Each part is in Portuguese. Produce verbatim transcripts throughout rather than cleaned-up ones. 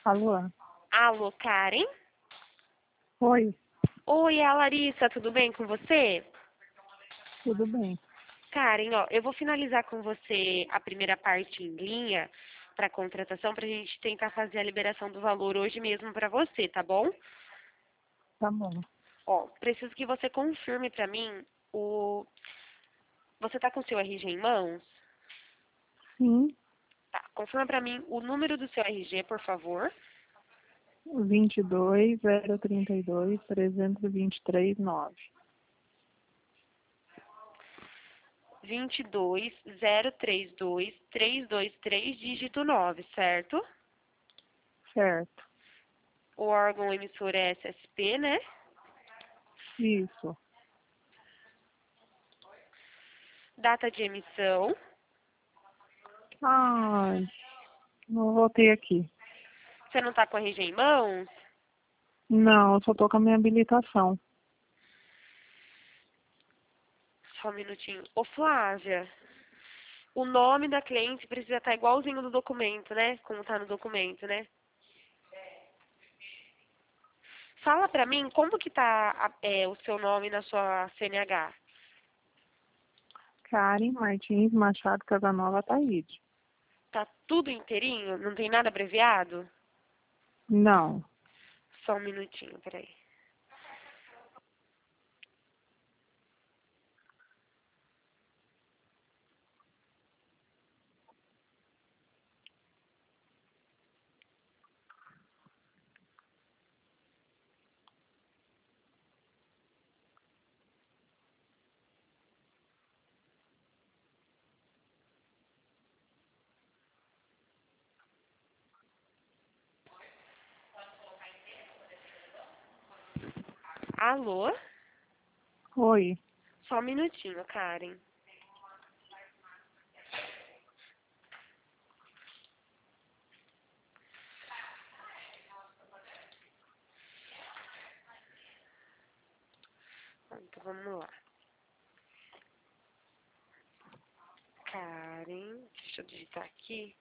Alô? Alô, Karen? Oi, Oi, é a Larissa, tudo bem com você? tudo bem? Karen, ó, eu vou finalizar com você a primeira parte em linha para contratação para a gente tentar fazer a liberação do valor hoje mesmo para você, tá bom? Tá bom. Ó, preciso que você confirme para mim o... Você tá com o seu R G em mãos? Sim, Tá, confirma para mim o número do seu R G, por favor. vinte e dois, zero trinta e dois, trezentos e vinte e três, nove. vinte e dois, zero trinta e dois, trezentos e vinte e três, dígito nove, certo? Certo. O órgão emissor é S S P, né? Isso. Data de emissão. Ai, não voltei aqui. Você não tá com a R G em mãos? Não, eu só tô com a minha habilitação. Só um minutinho. Ô, Flávia, o nome da cliente precisa estar igualzinho no documento, né? Como tá no documento, né? Fala pra mim como que tá a- é, o seu nome na sua C N H. Karen Martins Machado Casanova Taíde. Tá tudo inteirinho? Não tem nada abreviado? Não. Só um minutinho, peraí. Alô? Oi. Só um minutinho, Karen. Então vamos lá. Karen, deixa eu digitar aqui.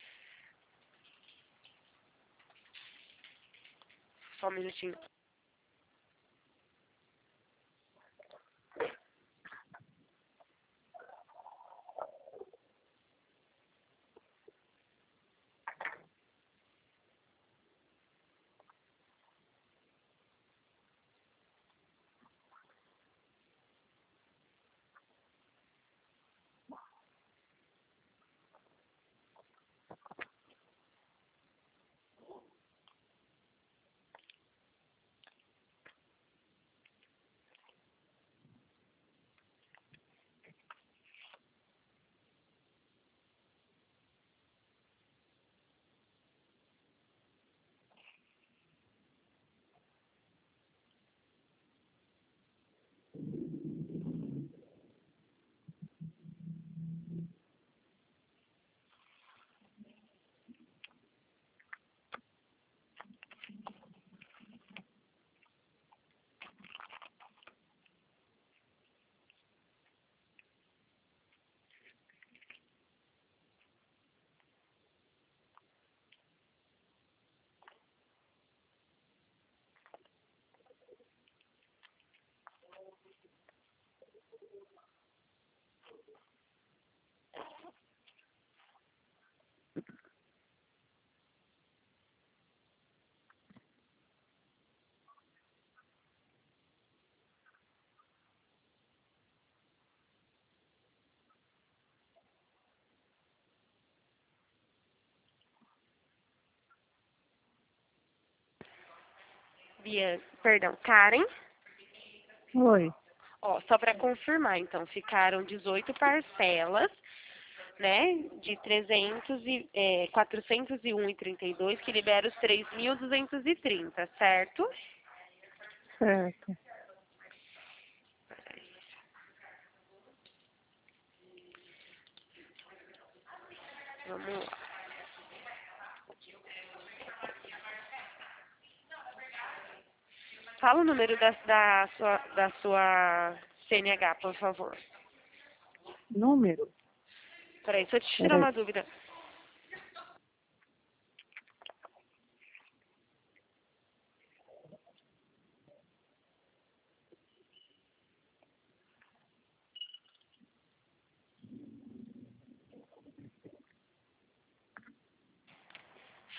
Só um minutinho. Bia, perdão, Karen. Oi. Ó, só para confirmar, então, ficaram dezoito parcelas, né, de trezentos e, é, quatrocentos e um vírgula trinta e dois, que libera os três mil duzentos e trinta, certo? Certo. Vamos lá. Fala o número da, da, sua, da sua C N H, por favor. Número? Peraí, deixa eu te tirar Peraí. uma dúvida.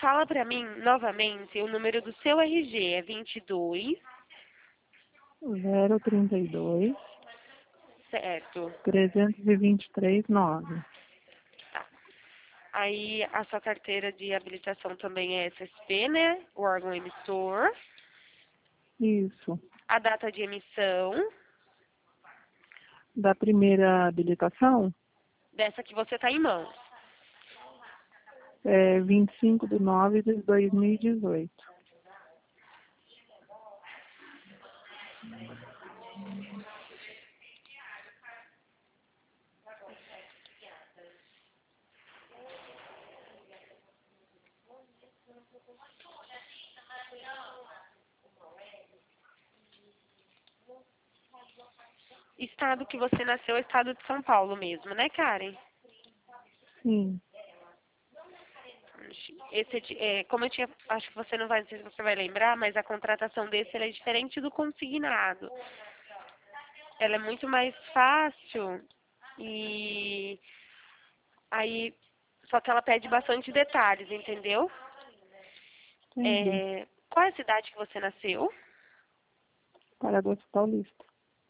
fala pra mim novamente o número do seu R G. É vinte e dois, zero trinta e dois, certo? trezentos e vinte e três, nove. Tá. Aí a sua carteira de habilitação também é S S P, né? O órgão emissor. Isso. A data de emissão Da primeira habilitação, dessa que você está em mãos. é vinte e cinco de nove de dois mil e dezoito. Estado que você nasceu é o estado de São Paulo mesmo, né, Karen? Sim. Esse, é de- é, como eu tinha, acho que você não vai, não sei se você vai lembrar, mas a contratação desse ela é diferente do consignado. Ela é muito mais fácil e aí, só que ela pede bastante detalhes, entendeu? Entendi. É, qual é a cidade que você nasceu? Paraguai Paulista.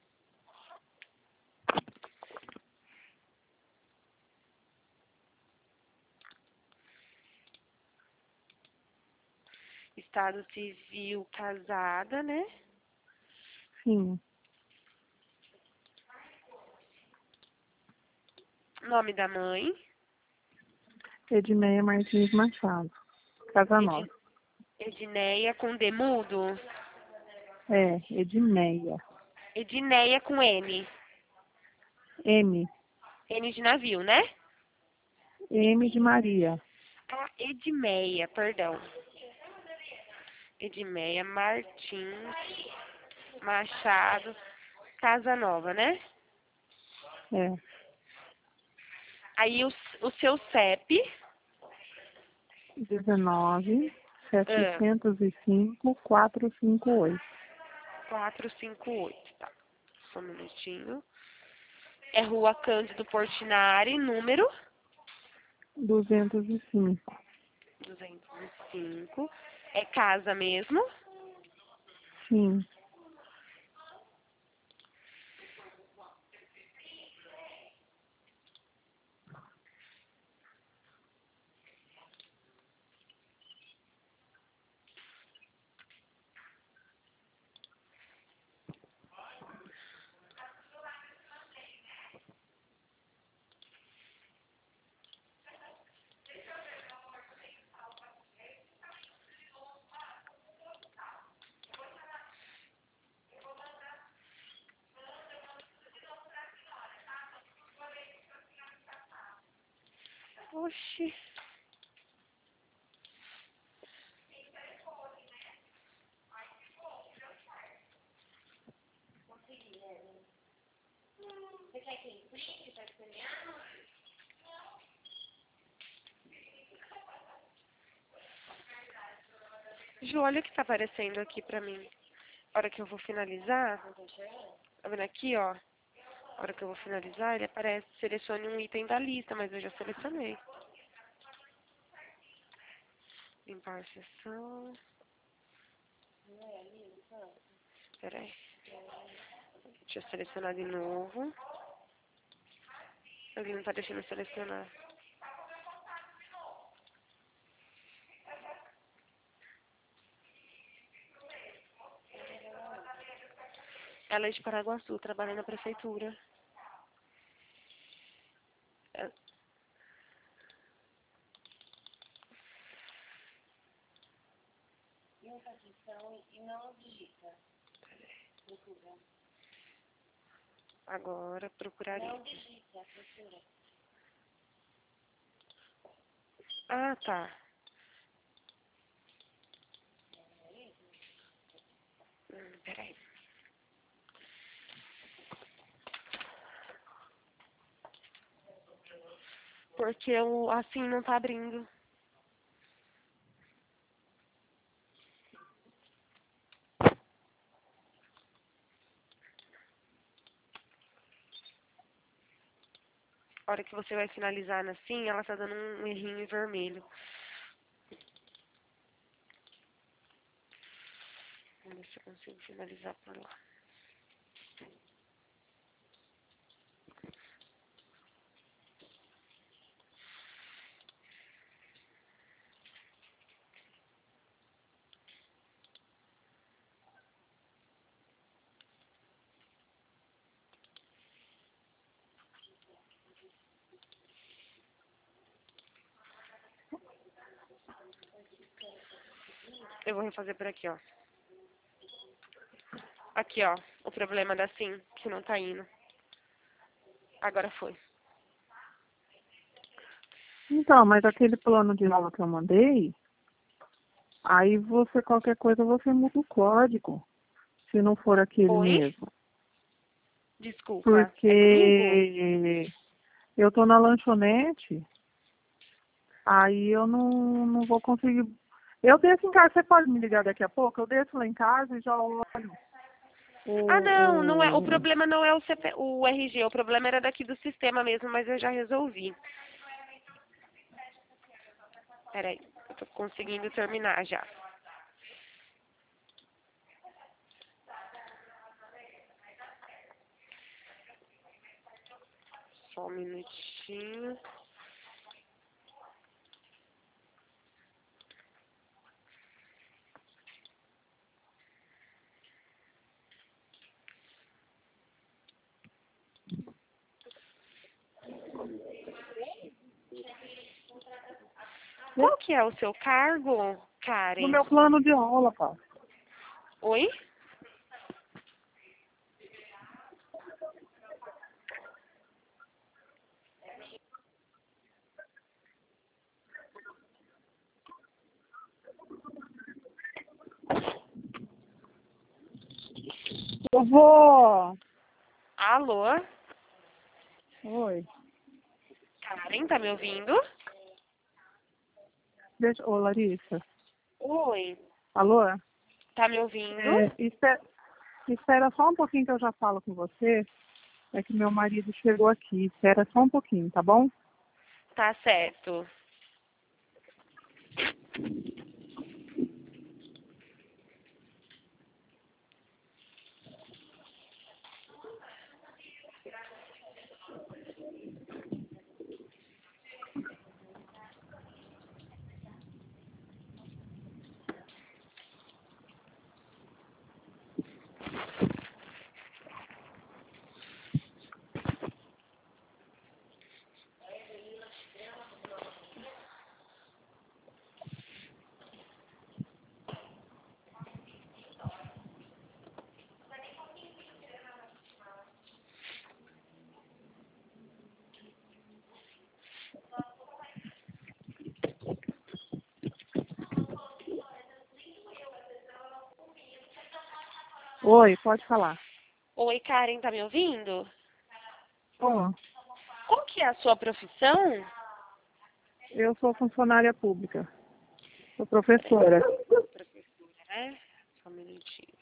Estado civil, casada, né? Sim. Nome da mãe, Edmeia Martins Machado. Casa Nova. Edi- Edneia com D mudo, É, Edmeia. Edneia com N, M. N de navio, né? M de Maria. Ah, Edmeia, perdão. Edmeia Martins Machado, Casa Nova, né? É. Aí o, o seu C E P, dezenove, ah, setecentos e cinco, quatrocentos e cinquenta e oito. quatrocentos e cinquenta e oito, tá? Só um minutinho. É Rua Cândido Portinari, número duzentos e cinco. duzentos e cinco. É casa mesmo. Sim. Oxi. Ju, olha o que tá aparecendo aqui pra mim. A hora que eu vou finalizar, tá vendo aqui, ó? A hora que eu vou finalizar, ele aparece, selecione um item da lista, mas eu já selecionei. Limpar sessão. Peraí. Deixa eu selecionar de novo. Ele não tá deixando eu selecionar. Ela é de Paraguaçu, trabalha na prefeitura. É- Agora procuraria. Ah, tá. Hum, peraí. Porque o assim não tá abrindo. A hora que você vai finalizar assim, ela tá dando um errinho em vermelho. Vamos ver se eu consigo finalizar por lá. Eu vou refazer por aqui, ó. Aqui, ó, o problema da SIM, que não tá indo. Agora foi. Então, mas aquele plano de aula que eu mandei, aí você, qualquer coisa, você muda o código, se não for aquele Oi? mesmo. Desculpa, é comigo? Porque eu tô na lanchonete, aí eu não, não vou conseguir. Eu desço em casa, você pode me ligar daqui a pouco? Eu desço lá em casa e já olho Ah, não, não é, o o, o... problema não é o, C P, o R G, o problema era daqui do sistema mesmo, mas eu já resolvi. Peraí, eu tô conseguindo terminar já. Só um minutinho. Qual que é o seu cargo, No Karen? meu plano de aula, pá. Oi? Eu vou... Alô? Oi. Karen, tá me ouvindo? Deixa... Ô, Larissa. Oi, Alô? tá me ouvindo? É, espera, espera só um pouquinho que eu já falo com você. É que meu marido chegou aqui. Espera só um pouquinho, tá bom? Tá certo. Oi, pode falar. Oi, Karen, tá me ouvindo? Ó, Qual que é a sua profissão? eu sou funcionária pública. Sou professora. É? Só um minutinho.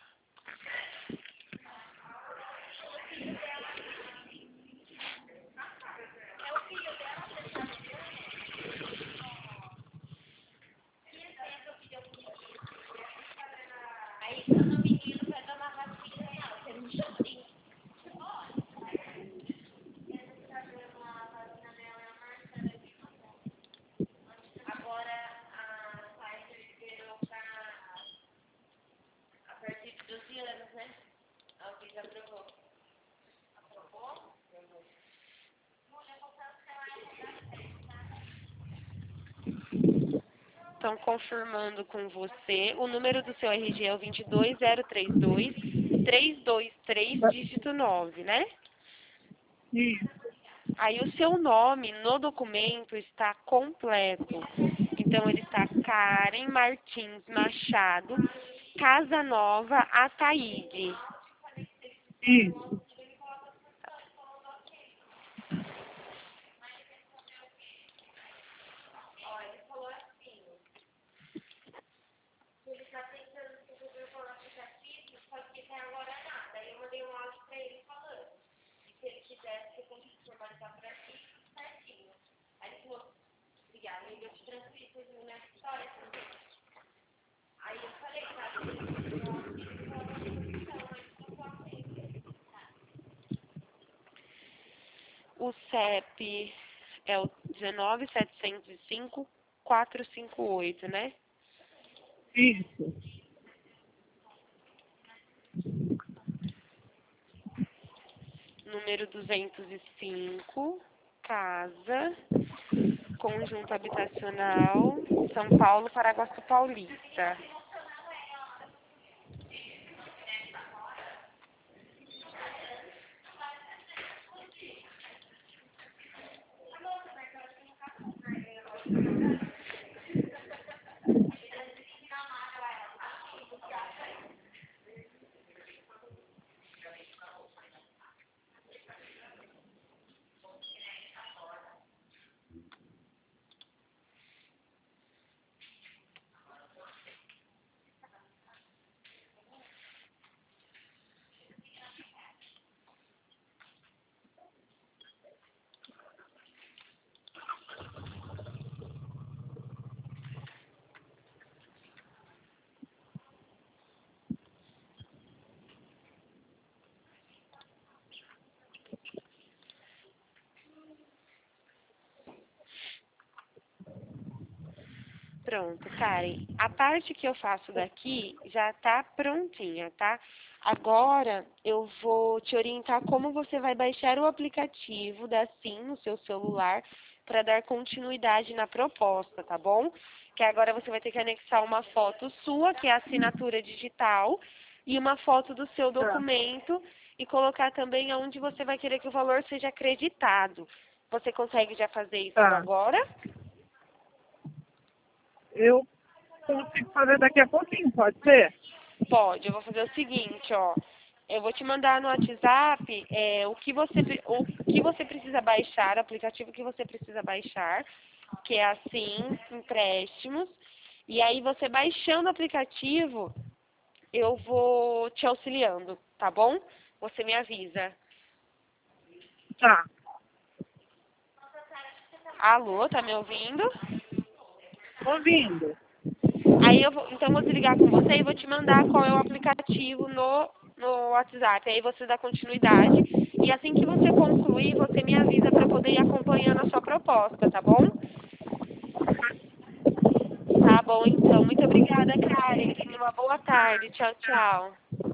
Então, confirmando com você, o número do seu R G é o vinte e dois zero trinta e dois, trezentos e vinte e três, dígito nove, né? Isso. Aí o seu nome no documento está completo. Então, ele está Karen Martins Machado, Casa Nova, Ataíde. Isso. O C E P é o dezenove, setecentos e cinco, quatrocentos e cinquenta e oito, né? Isso. Número duzentos e cinco, casa, conjunto habitacional, São Paulo, Paraguaçu Paulista. Pronto, Karen. A parte que eu faço daqui já tá prontinha, tá? Agora eu vou te orientar como você vai baixar o aplicativo da SIM no seu celular para dar continuidade na proposta, tá bom? Que agora você vai ter que anexar uma foto sua, que é a assinatura digital, e uma foto do seu Tá. documento e colocar também aonde você vai querer que o valor seja acreditado. Você consegue já fazer isso Tá. agora? Eu consigo fazer daqui a pouquinho, pode ser? Pode, eu vou fazer o seguinte, ó. Eu vou te mandar no WhatsApp é, o, que você, pre- o que você precisa baixar, o aplicativo que você precisa baixar, que é assim, empréstimos. E aí você baixando o aplicativo, eu vou te auxiliando, tá bom? Você me avisa. Tá. Alô, tá me ouvindo? Ouvindo. Aí eu vou, então eu vou desligar com você e vou te mandar qual é o aplicativo no, no WhatsApp. Aí você dá continuidade. E assim que você concluir, você me avisa para poder ir acompanhando a sua proposta, tá bom? Tá bom, então. Muito obrigada, Karen. Tenha uma boa tarde. Tchau, tchau.